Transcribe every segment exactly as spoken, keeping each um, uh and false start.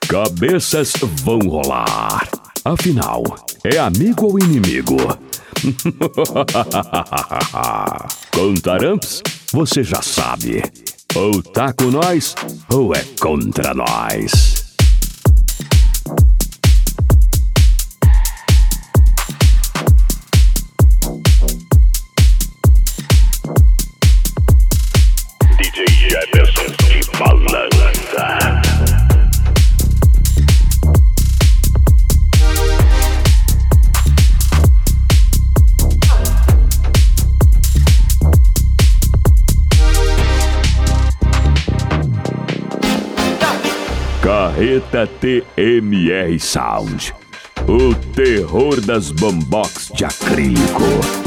Cabeças vão rolar. Afinal, é amigo ou inimigo? Com Taramps, você já sabe. Ou tá com nós, ou é contra nós. D J Jefferson de balança. Carreta T M R Sound, o terror das bambox de acrílico.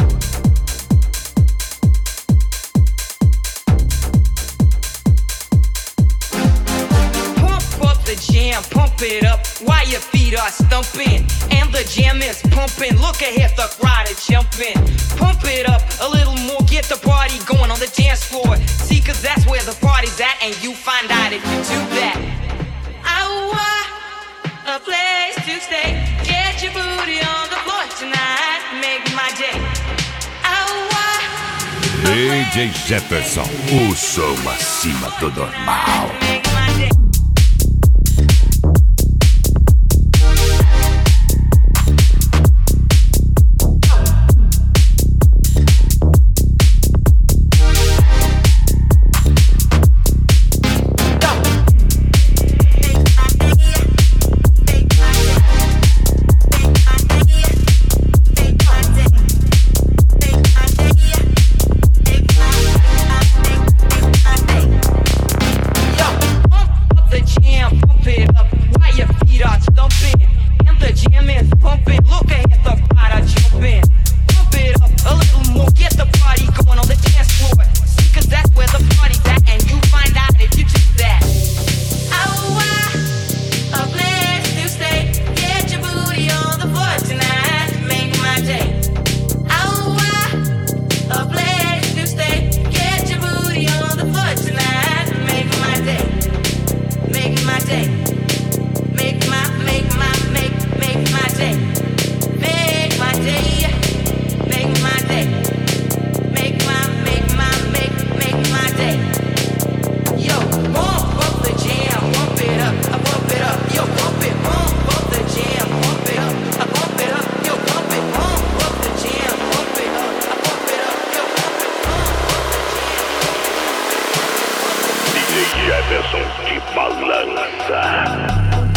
Pump up the jam, pump it up while your feet are stumping. And the jam is pumping, look ahead, the crowd is jumping. Pump it up a little more, get the party going on the dance floor. See, cause that's where the party's at, and you find out if you do that. A place to stay. Get your booty on the floor tonight. Make my day. D J Jefferson, o som acima do normal. Make my day. Jefferson de balança.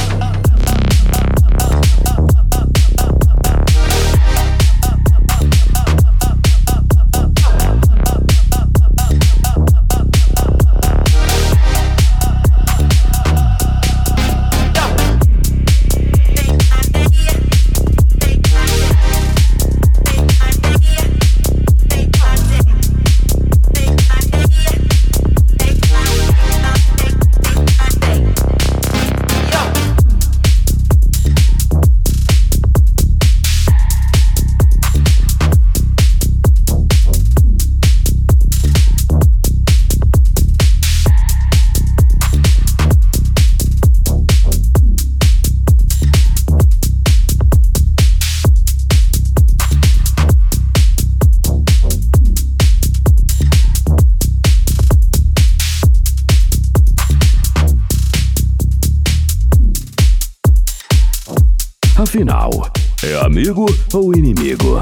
Afinal, é amigo ou inimigo?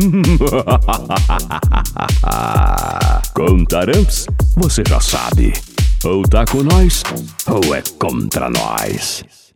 Com Taramps, você já sabe. Ou tá com nós, ou é contra nós.